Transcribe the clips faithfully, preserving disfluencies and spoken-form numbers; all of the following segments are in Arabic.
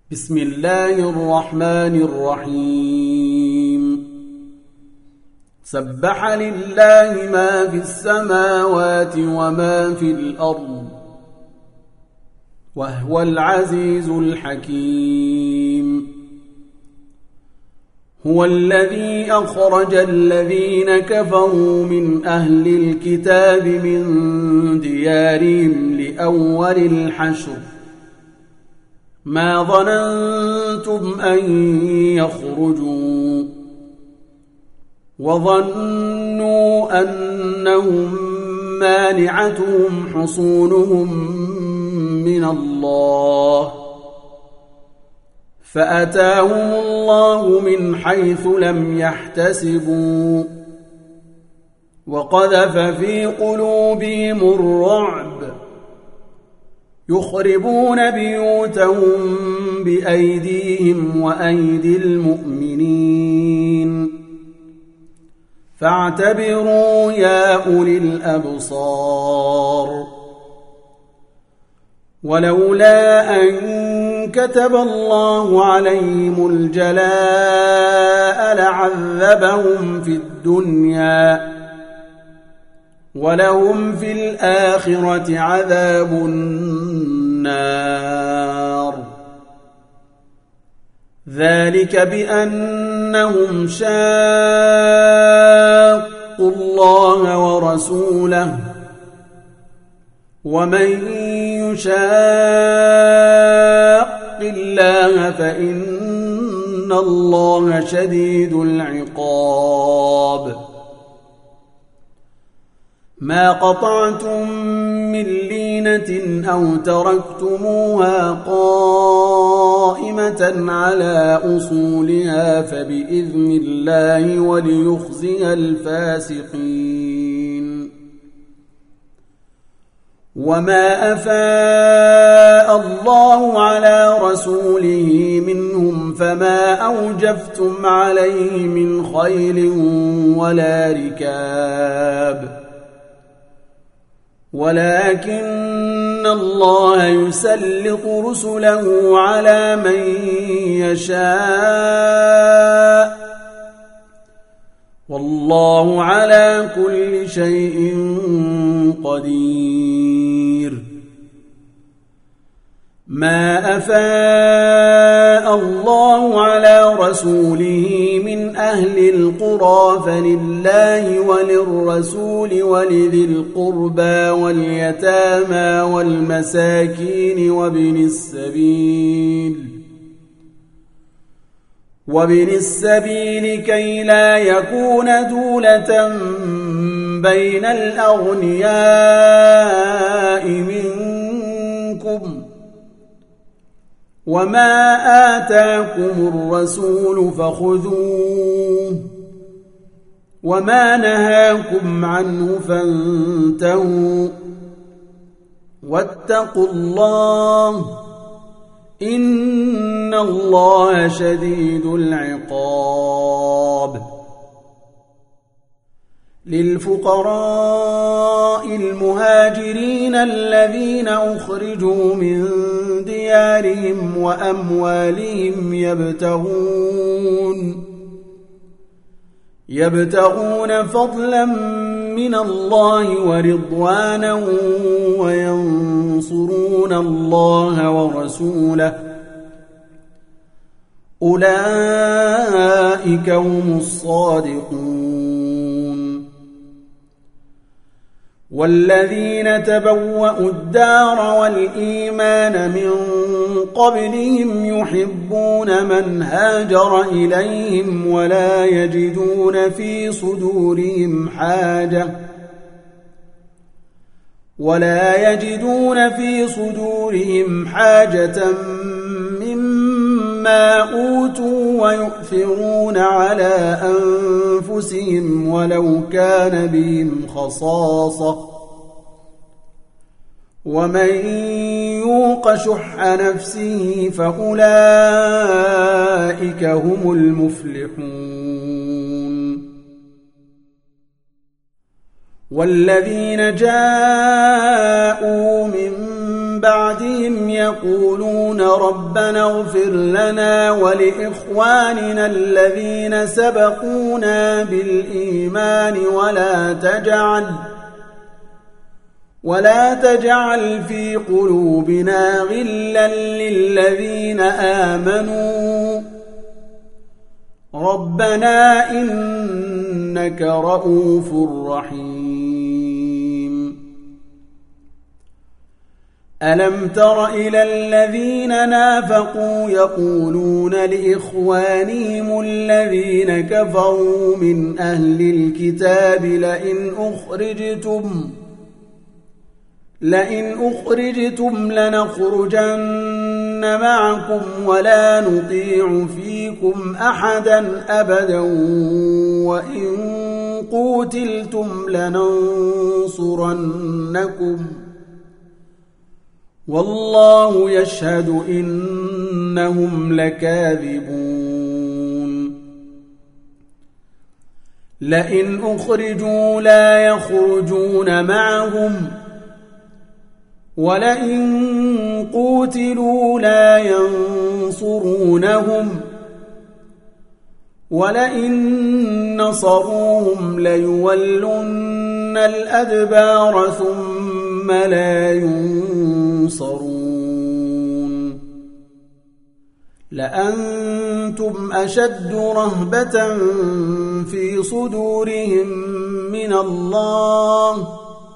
بسم الله الرحمن الرحيم سبح لله ما في السماوات وما في الأرض وهو العزيز الحكيم هو الذي أخرج الذين كفروا من أهل الكتاب من ديارهم لأول الحشر ما ظننتم أن يخرجوا وظنوا أنهم مانعتهم حصونهم من الله فأتاهم الله من حيث لم يحتسبوا وقذف في قلوبهم الرعب يخربون بيوتهم بأيديهم وأيدي المؤمنين فاعتبروا يا أولي الأبصار ولولا أن كتب الله عليهم الجلاء لعذبهم في الدنيا ولهم في الآخرة عذاب النار ذلك بأنهم شاقوا الله ورسوله ومن يشاق الله فإن الله شديد العقاب ما قطعتم من لينة أو تركتموها قائمة على أصولها فبإذن الله وليخزي الفاسقين وما أفاء الله على رسوله منهم فما أوجفتم عليه من خيل ولا ركاب ولكن الله يسلط رسله على من يشاء والله على كل شيء قدير ما أفاء الله على رسوله من أهل القرى فلله وللرسول ولذي القربى واليتامى والمساكين وابن السبيل وابن السبيل كي لا يكون دولة بين الأغنياء منكم وما آتاكم الرسول فخذوه وما نهاكم عنه فانتهوا واتقوا الله إن الله شديد العقاب للفقراء المهاجرين الذين أخرجوا من ديارهم وأموالهم يبتغون يبتغون فضلا من الله ورضوانا وينصرون الله ورسوله أولئك هم الصادقون والذين تبوأوا الدار والإيمان من قبلهم يحبون من هاجر إليهم ولا يجدون في صدورهم حاجة ولا يجدون في صدورهم حاجة مما أوتوا ويؤثرون على أنفسهم ولو كان بهم خصاصة ومن يوق شح نفسه فأولئك هم المفلحون والذين جاءوا من بعدهم يقولون ربنا اغفر لنا ولإخواننا الذين سبقونا بالإيمان ولا تجعل ولا تجعل في قلوبنا غلا للذين آمنوا ربنا إنك رؤوف رحيم. ألم تر إلى الذين نافقوا يقولون لإخوانهم الذين كفروا من أهل الكتاب لئن أخرجتم لئن أخرجتم لنخرجن معكم ولا نطيع فيكم أحدا أبدا وإن قوتلتم لننصرنكم والله يشهد إنهم لكاذبون. لئن أخرجوا لا يخرجون معهم ولئن قوتلوا لا ينصرونهم ولئن نصروهم ليولن الأدبار ثم لا ينصرون. لأنتم أشد رهبة في صدورهم من الله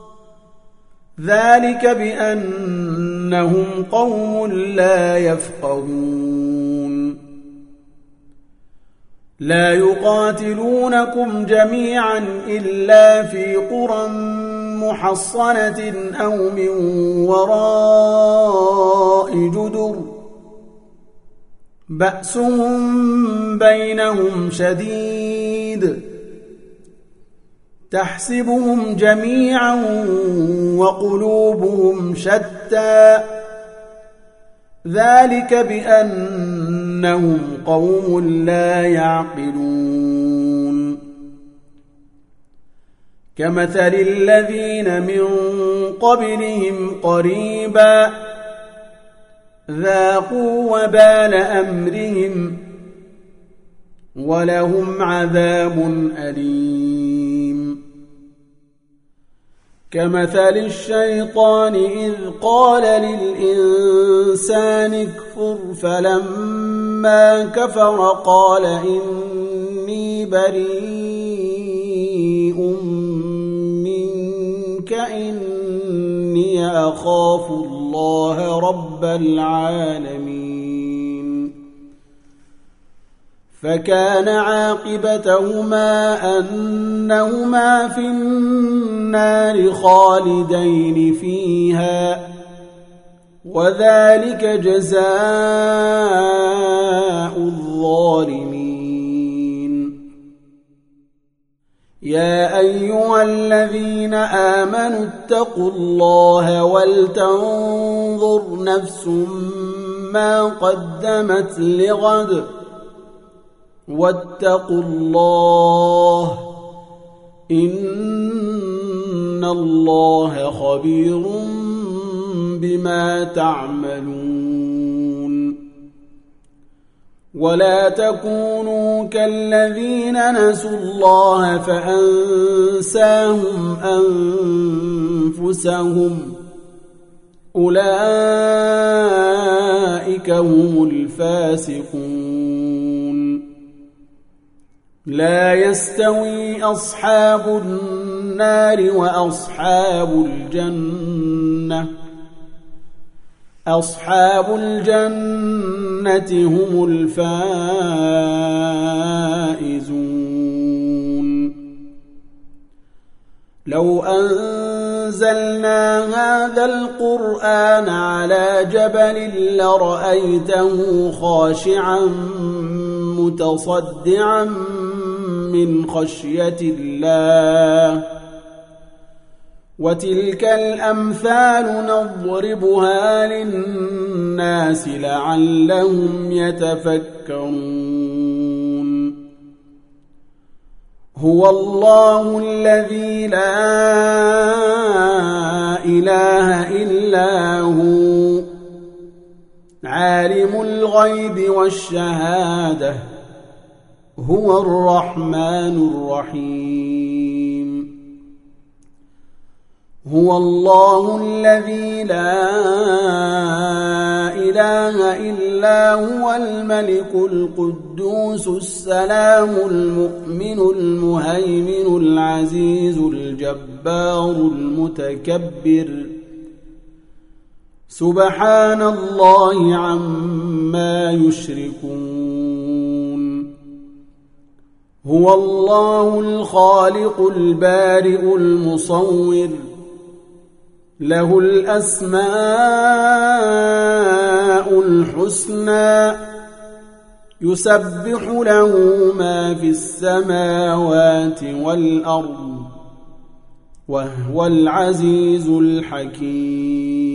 ذلك بأنهم قوم لا يفقهون. لا يقاتلونكم جميعا إلا في قرى محصنة أو من وراء جدر بأسهم بينهم شديد تحسبهم جميعا وقلوبهم شتى ذلك بأنهم قوم لا يعقلون. كمثل الذين من قبلهم قريبا ذاقوا وبال أمرهم ولهم عذاب أليم. كمثل الشيطان إذ قال للإنسان اكفر فلما كفر قال إني بريء منك إني أخاف الله رب العالمين. فكان عاقبتهما أنهما في النار خالدين فيها وذلك جزاء الظالمين. يا أيها الذين آمنوا اتقوا الله ولتنظر نفس ما قدمت لغد واتقوا الله إن الله خبير بما تعملون. ولا تكونوا كالذين نسوا الله فأنساهم أنفسهم أولئك هم الفاسقون. لا يستوي أصحاب النار وأصحاب الجنة أصحاب الجنة هم الفائزون. لو أنزلنا هذا القرآن على جبل لرأيته خاشعا متصدعا من خشية الله. وتلك الأمثال نضربها للناس لعلهم يتفكرون. هو الله الذي لا إله إلا هو عالم الغيب والشهادة هو الرحمن الرحيم هو الله الذي لا إله إلا هو الملك القدوس السلام المؤمن المهيمن العزيز الجبار المتكبر سبحان الله عما يشركون هو الله الخالق البارئ المصور له الأسماء الحسنى يسبح له ما في السماوات والأرض وهو العزيز الحكيم